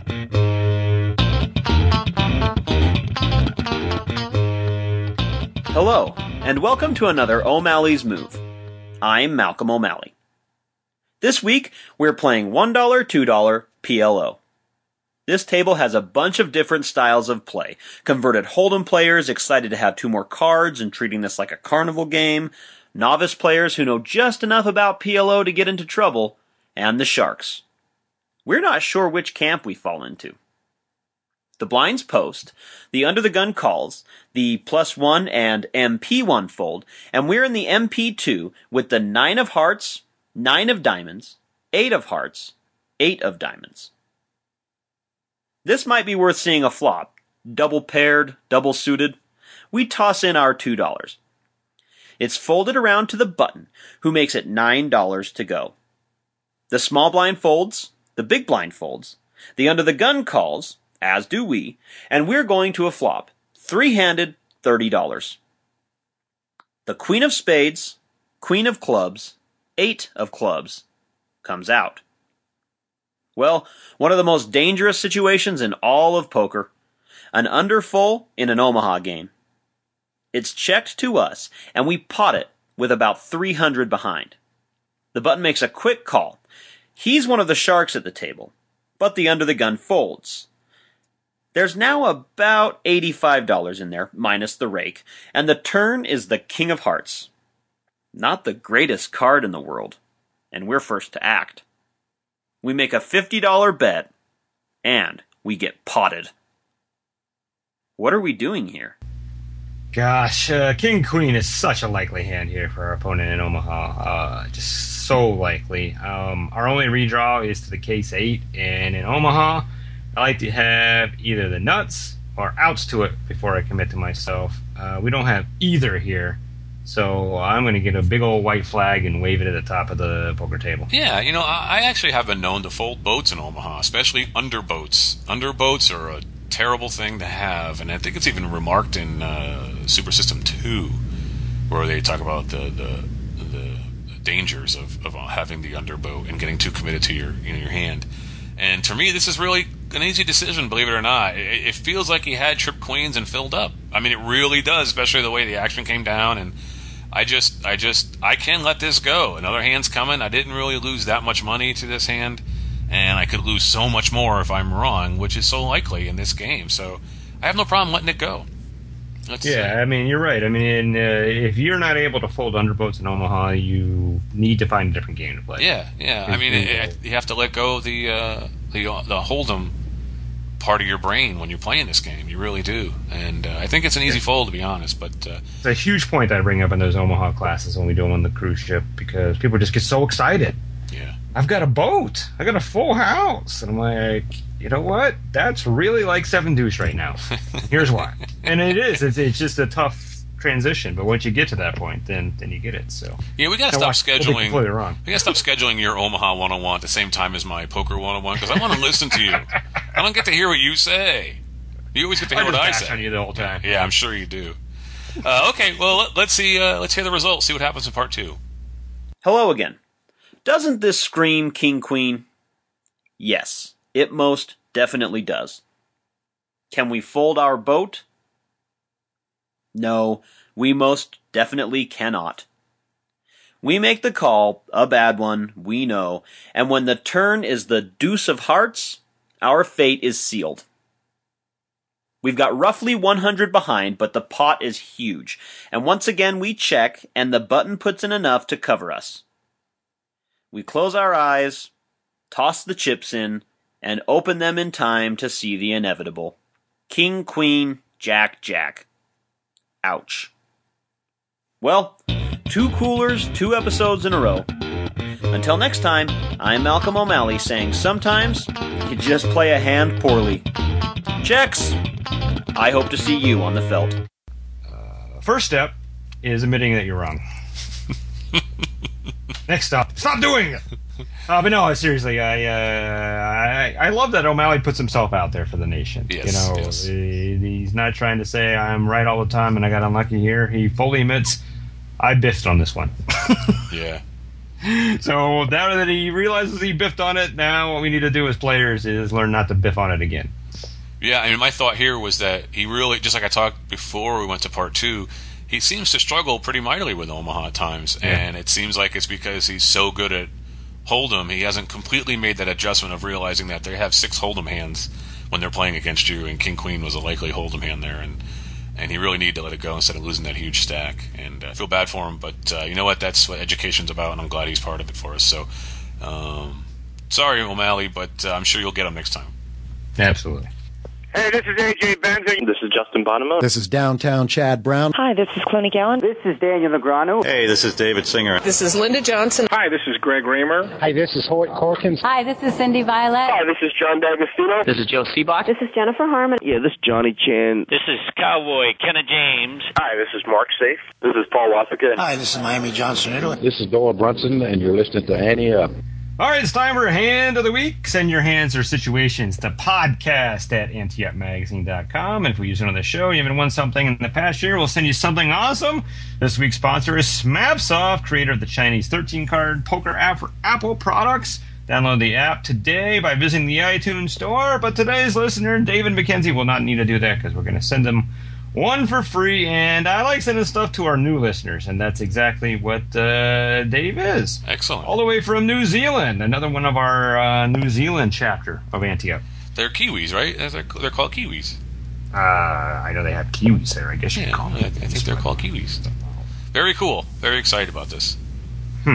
Hello, and welcome to another O'Malley's Move. I'm Malcolm O'Malley. This week, we're playing one dollar, two dollar P L O. This table has a bunch of different styles of play. Converted Hold'em players excited to have two more cards and treating this like a carnival game, novice players who know just enough about P L O to get into trouble, and the sharks. We're not sure which camp we fall into. The blinds post, the under the gun calls, the plus one and M P one fold, and we're in the M P two with the nine of hearts, nine of diamonds, eight of hearts, eight of diamonds. This might be worth seeing a flop. Double paired, double suited. We toss in our two dollars. It's folded around to the button, who makes it nine dollars to go. The small blind folds, the big blind folds, the under the gun calls, as do we, and we're going to a flop. Three-handed, thirty dollars. The queen of spades, queen of clubs, eight of clubs, comes out. Well, one of the most dangerous situations in all of poker. An underfull in an Omaha game. It's checked to us, and we pot it with about three hundred behind. The button makes a quick call. He's one of the sharks at the table, but the under the gun folds. There's now about eighty-five dollars in there, minus the rake, and the turn is the king of hearts. Not the greatest card in the world, and we're first to act. We make a fifty dollars bet, and we get potted. What are we doing here? Gosh, uh, King Queen is such a likely hand here for our opponent in Omaha. Uh, just so likely. Um, our only redraw is to the case eight, and in Omaha, I like to have either the nuts or outs to it before I commit to myself. Uh, we don't have either here, so I'm going to get a big old white flag and wave it at the top of the poker table. Yeah, you know, I I actually have been known to fold boats in Omaha, especially under boats. Under boats are a terrible thing to have, and I think it's even remarked in uh, Super System two, where they talk about the the, the dangers of, of having the underboat and getting too committed to your you know, your hand. And to me, this is really an easy decision, believe it or not. It, it feels like he had trip queens and filled up. I mean, it really does, especially the way the action came down. And I just, I just, I can let this go. Another hand's coming. I didn't really lose that much money to this hand, and I could lose so much more if I'm wrong, which is so likely in this game. So I have no problem letting it go. Let's yeah, see. I mean, you're right. I mean, uh, if you're not able to fold underboats in Omaha, you need to find a different game to play. Yeah, yeah. I mean, it, it, you have to let go of the uh, the the hold'em part of your brain when you're playing this game. You really do, and uh, I think it's an easy fold, to be honest. But uh, it's a huge point that I bring up in those Omaha classes when we do them on the cruise ship, because people just get so excited. yeah, I've got a boat. I got a full house, and I'm like, you know what? That's really like seven deuce right now. Here's why. And it is. It's, it's just a tough transition, but once you get to that point, then then you get it. So yeah, we gotta Now, stop I- I think scheduling. completely wrong. We gotta stop scheduling your Omaha one oh one at the same time as my poker one oh one, because I want to listen to you. I don't get to hear what you say. You always get to hear I what just I bash say. on you the whole time. Yeah, I'm sure you do. Uh, okay, well let, let's see. Uh, let's hear the results. See what happens in part two. Hello again. Doesn't this scream King Queen? Yes, it most definitely does. Can we fold our boat? No, we most definitely cannot. We make the call, a bad one, we know, and when the turn is the deuce of hearts, our fate is sealed. We've got roughly one hundred behind, but the pot is huge, and once again we check, and the button puts in enough to cover us. We close our eyes, toss the chips in, and open them in time to see the inevitable. King, queen, jack, jack. Ouch. Well, two coolers, two episodes in a row. Until next time, I'm Malcolm O'Malley saying sometimes you just play a hand poorly. Checks! I hope to see you on the felt. Uh, first step is admitting that you're wrong. Next stop, stop doing it! Uh, but no, seriously, I, uh, I I love that O'Malley puts himself out there for the nation. Yes, you know, yes. he, he's not trying to say I'm right all the time and I got unlucky here. He fully admits I biffed on this one. Yeah. So now that he realizes he biffed on it, now what we need to do as players is learn not to biff on it again. Yeah, I mean, my thought here was that he really, just like I talked before we went to part two, he seems to struggle pretty mightily with Omaha at times, Yeah. and it seems like it's because he's so good at Hold'em, he hasn't completely made that adjustment of realizing that they have six Hold'em hands when they're playing against you, and King Queen was a likely Hold'em hand there, and and he really needed to let it go instead of losing that huge stack. And uh, I feel bad for him, but uh, you know what? That's what education's about, and I'm glad he's part of it for us. So, um, sorry, O'Malley, but uh, I'm sure you'll get him next time. Absolutely. Hey, this is A J Benson. This is Justin Bonema. This is Downtown Chad Brown. Hi, this is Cloney Gallen. This is Daniel Negreanu. Hey, this is David Singer. This is Linda Johnson. Hi, this is Greg Raymer. Hi, this is Hoyt Corkins. Hi, this is Cindy Violet. Hi, this is John D'Agostino. This is Joe Seabach. This is Jennifer Harmon. Yeah, this is Johnny Chan. This is Cowboy Kenna James. Hi, this is Mark Safe. This is Paul Wasserkin. Hi, this is Miami Johnson Italy. This is Doyle Brunson, and you're listening to Annie Up. All right, it's time for Hand of the Week. Send your hands or situations to podcast at ante up magazine dot com. And if we use it on the show, you haven't won something in the past year, we'll send you something awesome. This week's sponsor is Smapsoft, creator of the Chinese thirteen-card poker app for Apple products. Download the app today by visiting the iTunes store. But today's listener, David McKenzie, will not need to do that because we're going to send him one for free, and I like sending stuff to our new listeners, and that's exactly what uh, Dave is. Excellent. All the way from New Zealand, another one of our uh, New Zealand chapter of Ante Up. They're Kiwis, right? They're, they're called Kiwis. Uh, I know they have Kiwis there, I guess you yeah, could call them. I, I think they're called Kiwis. Very cool. Very excited about this. Hmm.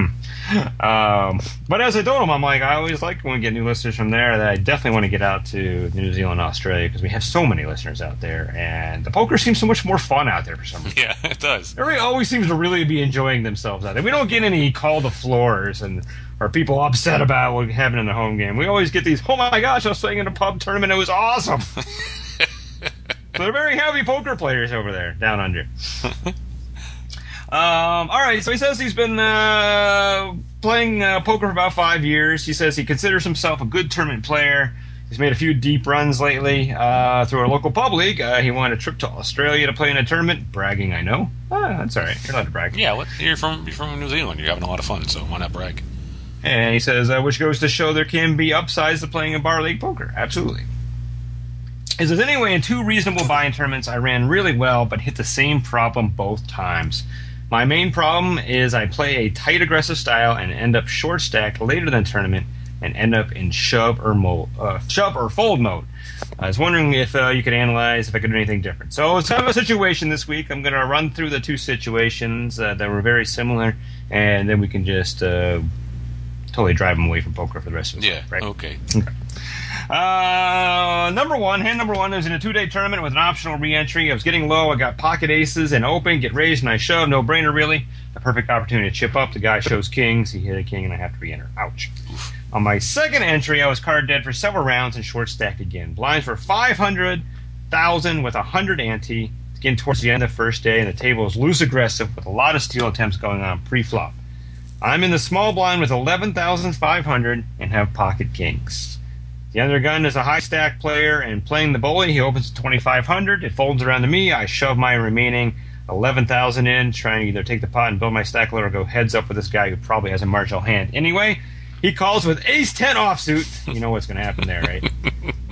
Um, but as I told him, I'm like, I always like when we get new listeners from there. That I definitely want to get out to New Zealand, Australia, because we have so many listeners out there, and the poker seems so much more fun out there for some reason. Yeah, it does. Everybody always seems to really be enjoying themselves out there. We don't get any call to floors and or people upset about what happened in the home game. We always get these, oh my gosh, I was playing in a pub tournament, it was awesome. So they're very heavy poker players over there, down under. Um, all right, so he says he's been uh, playing uh, poker for about five years. He says he considers himself a good tournament player. He's made a few deep runs lately uh, through our local pub league. Uh, he won a trip to Australia to play in a tournament. Bragging, I know. Ah, that's all right. You're allowed to brag. Yeah, what? You're from you're from New Zealand. You're having a lot of fun, so why not brag? And he says, uh, which goes to show there can be upsides to playing a bar league poker. Absolutely. He says, anyway, in two reasonable buy-in tournaments, I ran really well, but hit the same problem both times. My main problem is I play a tight aggressive style and end up short stacked later than tournament and end up in shove or mo- uh, shove or fold mode. I was wondering if uh, you could analyze if I could do anything different. So it's kind of a situation this week. I'm going to run through the two situations uh, that were very similar, and then we can just uh, totally drive them away from poker for the rest of the yeah, life, right? Okay. Okay. Uh, number one, hand number one, I was in a two-day tournament with an optional re-entry. I was getting low. I got pocket aces and open, get raised, and I shove. No-brainer, really. A perfect opportunity to chip up. The guy shows kings. He hit a king, and I have to re-enter. Ouch. Oof. On my second entry, I was card dead for several rounds and short stacked again. Blinds were five hundred thousand with one hundred ante. Again, towards the end of the first day, and the table was loose aggressive with a lot of steal attempts going on pre-flop. I'm in the small blind with eleven thousand five hundred and have pocket kings. The other gun is a high stack player, and playing the bully, he opens at twenty-five hundred. It folds around to me. I shove my remaining eleven thousand in, trying to either take the pot and build my stack lower or go heads up with this guy who probably has a marginal hand. Anyway, he calls with ace ten offsuit. You know what's going to happen there, right?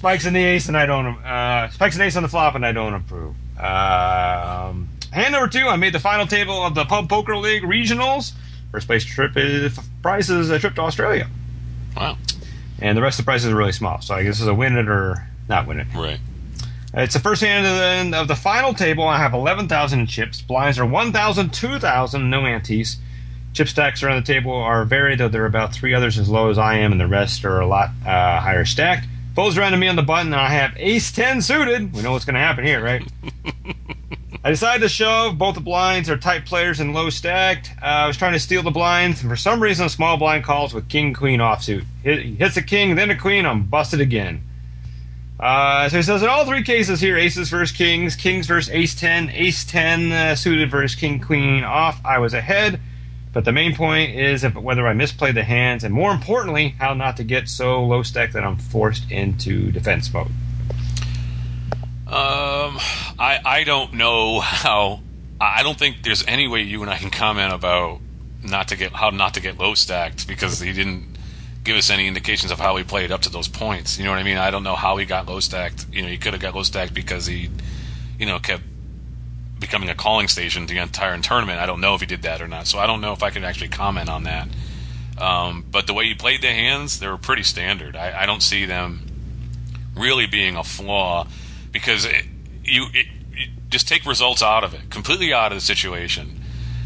Spikes and the ace, and I don't. Uh, spikes and ace on the flop, and I don't approve. Um, hand number two, I made the final table of the Pub Poker League regionals. First place trip is prize is a trip to Australia. Wow. And the rest of the prizes are really small, so I guess this is a win it or not win it. Right. It's the first hand of the, end of the final table. I have eleven thousand in chips. Blinds are one thousand, two thousand, no antes. Chip stacks around the table are varied, though there are about three others as low as I am, and the rest are a lot uh, higher stacked. Folds around to me on the button, and I have ace ten suited. We know what's going to happen here, right? I decided to shove. Both the blinds are tight players and low stacked. Uh, I was trying to steal the blinds, and for some reason, a small blind calls with king queen offsuit. Hit, he hits a king, then a queen. I'm busted again. Uh, so he says in all three cases here, aces versus kings, kings versus ace ten, ace ten uh, suited versus king queen off. I was ahead, but the main point is if, whether I misplayed the hands, and more importantly, how not to get so low stacked that I'm forced into defense mode. Um, I I don't know how. I don't think there's any way you and I can comment about not to get how not to get low stacked because he didn't give us any indications of how he played up to those points. You know what I mean? I don't know how he got low stacked. You know, he could have got low stacked because he, you know, kept becoming a calling station the entire tournament. I don't know if he did that or not. So I don't know if I can actually comment on that. Um, but the way he played the hands, they were pretty standard. I, I don't see them really being a flaw. Because it, you, it, you just take results out of it, completely out of the situation.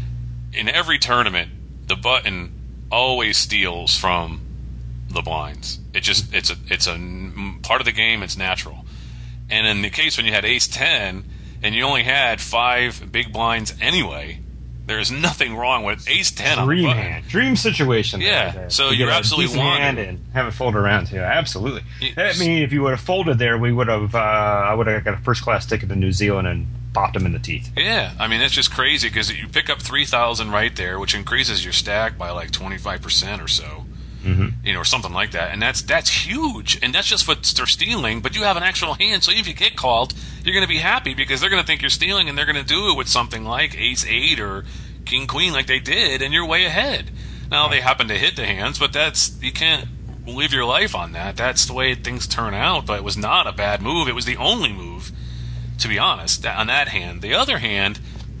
In every tournament, the button always steals from the blinds. It just it's a it's a part of the game. It's natural. And in the case when you had ace ten and you only had five big blinds anyway, there's nothing wrong with ace ten on the Dream button. hand, dream situation. Yeah, there. so You you're get a absolutely decent hand wandering. and have it fold around too. Absolutely. Yes. I mean, if you would have folded there, we would have. Uh, I would have got a first class ticket to New Zealand and popped him in the teeth. Yeah, I mean, it's just crazy because you pick up three thousand right there, which increases your stack by like twenty-five percent or so. Mm-hmm. You know, or something like that, and that's that's huge, and that's just what they're stealing. But you have an actual hand, so if you get called, you're going to be happy because they're going to think you're stealing, and they're going to do it with something like ace eight or king queen, like they did, and you're way ahead. Now they happen to hit the hands, but that's you can't live your life on that. That's the way things turn out. But it was not a bad move. It was the only move, to be honest, on that hand. The other hand,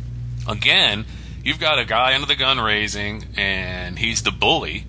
again, you've got a guy under the gun raising, and he's the bully.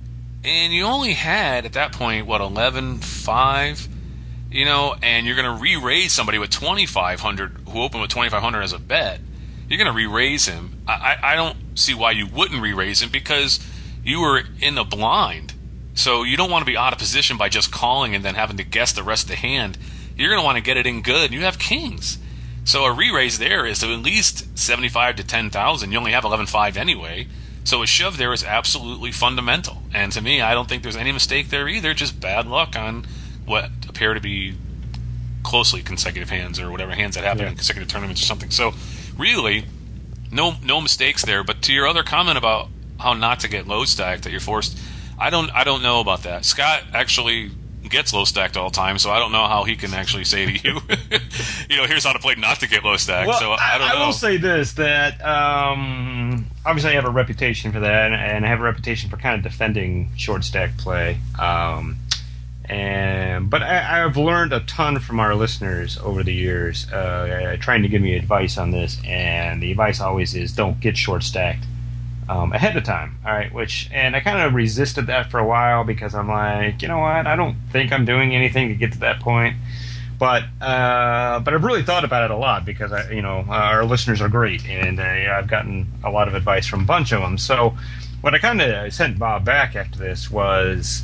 And you only had, at that point, what, eleven five? You know, and you're going to re-raise somebody with twenty-five hundred, who opened with twenty-five hundred as a bet. You're going to re-raise him. I, I, I don't see why you wouldn't re-raise him because you were in the blind. So you don't want to be out of position by just calling and then having to guess the rest of the hand. You're going to want to get it in good, and you have kings. So a re-raise there is to at least seventy-five to ten thousand. You only have eleven five anyway. So a shove there is absolutely fundamental. And to me, I don't think there's any mistake there either. Just bad luck on what appear to be closely consecutive hands or whatever hands that happen Yeah. in consecutive tournaments or something. So really, no no mistakes there. But to your other comment about how not to get low stacked, that you're forced, I don't I don't know about that. Scott actually gets low stacked all the time, so I don't know how he can actually say to you, you know, here's how to play not to get low stacked. Well, so I, I don't I, know. I will say this, that um, obviously I have a reputation for that, and I have a reputation for kind of defending short stack play. Um, and but I, I've learned a ton from our listeners over the years, uh, trying to give me advice on this, and the advice always is don't get short stacked um, ahead of time. All right, which and I kind of resisted that for a while because I'm like, you know what, I don't think I'm doing anything to get to that point. But uh, but I've really thought about it a lot because I, you know, our listeners are great, and uh, I've gotten a lot of advice from a bunch of them. So what I kind of sent Bob back after this was,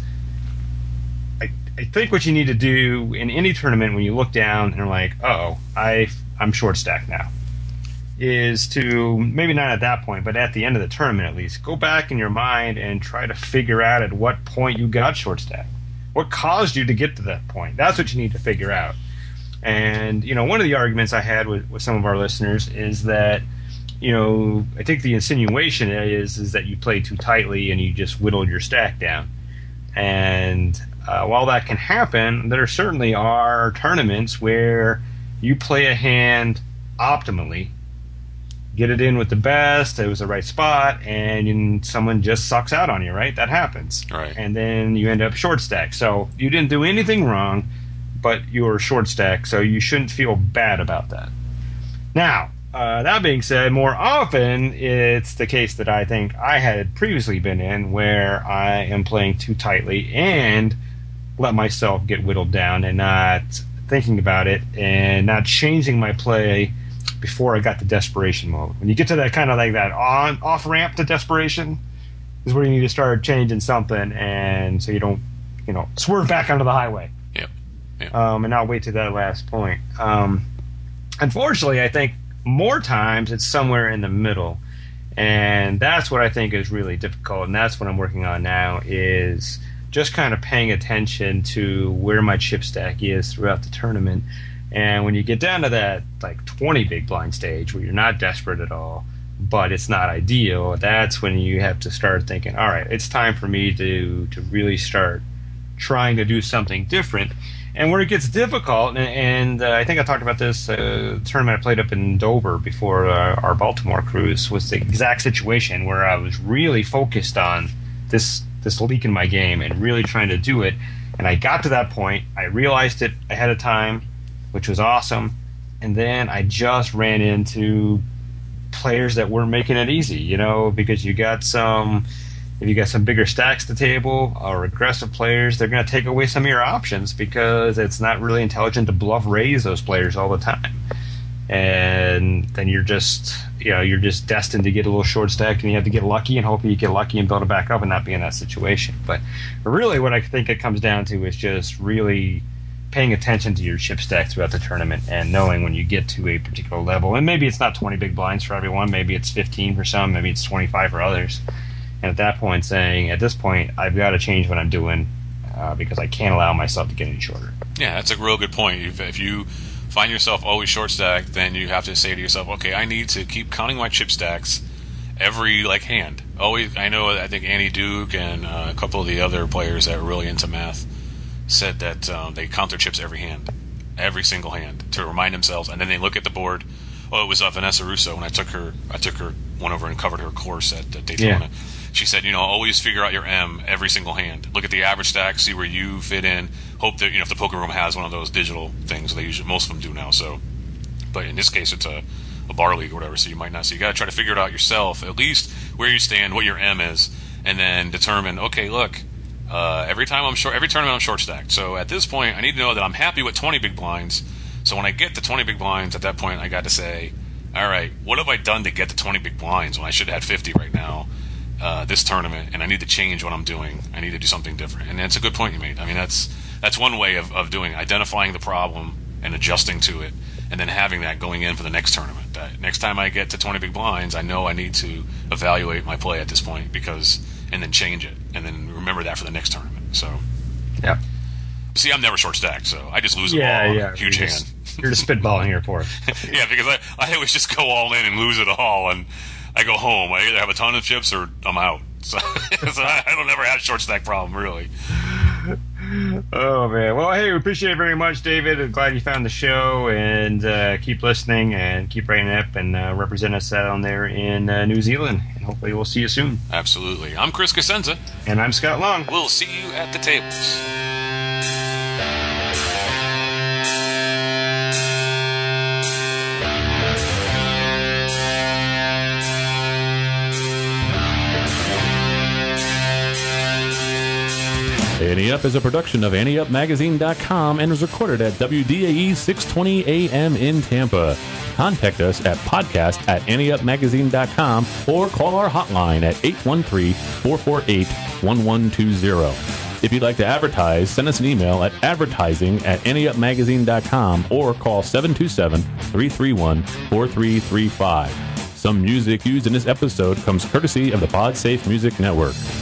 I, I think what you need to do in any tournament when you look down and are like, oh, I I'm short stacked now, is to maybe not at that point, but at the end of the tournament at least, go back in your mind and try to figure out at what point you got short stacked. What caused you to get to that point? That's what you need to figure out. And, you know, one of the arguments I had with, with some of our listeners is that, you know, I think the insinuation is is that you played too tightly and you just whittled your stack down. And uh, while that can happen, there certainly are tournaments where you play a hand optimally, get it in with the best, it was the right spot, and you, someone just sucks out on you, right? That happens. Right. And then you end up short stack. So you didn't do anything wrong, but you're short stack, so you shouldn't feel bad about that. Now, uh, that being said, more often it's the case that I think I had previously been in, where I am playing too tightly and let myself get whittled down and not thinking about it and not changing my play before I got to desperation mode. When you get to that kind of like that on off ramp to desperation is where you need to start changing something, and so you don't, you know, swerve back onto the highway. Yep. Yep. Um, and not wait to that last point. Um, unfortunately, I think more times it's somewhere in the middle, and that's what I think is really difficult, and that's what I'm working on now, is just kind of paying attention to where my chip stack is throughout the tournament. And when you get down to that like twenty big blind stage where you're not desperate at all, but it's not ideal, that's when you have to start thinking, all right, it's time for me to to really start trying to do something different. And where it gets difficult, and, and uh, I think I talked about this uh, tournament I played up in Dover before uh, our Baltimore cruise, was the exact situation where I was really focused on this this leak in my game and really trying to do it. And I got to that point, I realized it ahead of time, which was awesome, and then I just ran into players that weren't making it easy, you know, because you got some, if you got some bigger stacks to table or aggressive players, they're going to take away some of your options because it's not really intelligent to bluff raise those players all the time. And then you're just, you know, you're just destined to get a little short stacked, and you have to get lucky and hope you get lucky and build it back up and not be in that situation. But really what I think it comes down to is just really paying attention to your chip stack throughout the tournament and knowing when you get to a particular level. And maybe it's not twenty big blinds for everyone. Maybe it's fifteen for some. Maybe it's twenty-five for others. And at that point saying, at this point, I've got to change what I'm doing uh, because I can't allow myself to get any shorter. Yeah, that's a real good point. If, if you find yourself always short stacked, then you have to say to yourself, okay, I need to keep counting my chip stacks every like hand. Always, I know, I think Annie Duke and uh, a couple of the other players that are really into math said that um, they count their chips every hand, every single hand, to remind themselves, and then they look at the board. Well, it was uh, Vanessa Russo when I took her. I took her went over and covered her course at, at Daytona. Yeah. She said, you know, always figure out your M every single hand. Look at the average stack, see where you fit in. Hope that, you know, if the poker room has one of those digital things, they usually, most of them do now. So, but in this case, it's a, a bar league or whatever, so you might not. So you got to try to figure it out yourself, at least where you stand, what your M is, and then determine. Okay, look. Uh, every time I'm short, every tournament I'm short stacked. So at this point, I need to know that I'm happy with twenty big blinds. So when I get to twenty big blinds, at that point, I got to say, all right, what have I done to get to twenty big blinds when I should have had fifty right now, uh, this tournament, and I need to change what I'm doing. I need to do something different. And that's a good point you made. I mean, that's that's one way of, of doing, identifying the problem and adjusting to it, and then having that going in for the next tournament. That next time I get to twenty big blinds, I know I need to evaluate my play at this point, because, and then change it, and then remember that for the next tournament. So, yeah. See, I'm never short stacked, so I just lose a yeah, ball. Yeah, Huge you're hand. Just, you're just spitballing here for it. Yeah, because I, I always just go all in and lose it all, and I go home. I either have a ton of chips or I'm out. So, so I, I don't ever have a short stack problem, really. Oh, man. Well, hey, we appreciate it very much, David. I'm glad you found the show, and uh, keep listening and keep writing up and uh, represent us down there in uh, New Zealand. And hopefully we'll see you soon. Absolutely. I'm Chris Cosenza. And I'm Scott Long. We'll see you at the tables. Ante Up is a production of ante up magazine dot com and was recorded at W D A E six twenty A M in Tampa. Contact us at podcast at ante up magazine dot com or call our hotline at eight one three, four four eight, one one two zero. If you'd like to advertise, send us an email at advertising at ante up magazine dot com or call seven two seven, three three one, four three three five. Some music used in this episode comes courtesy of the PodSafe Music Network.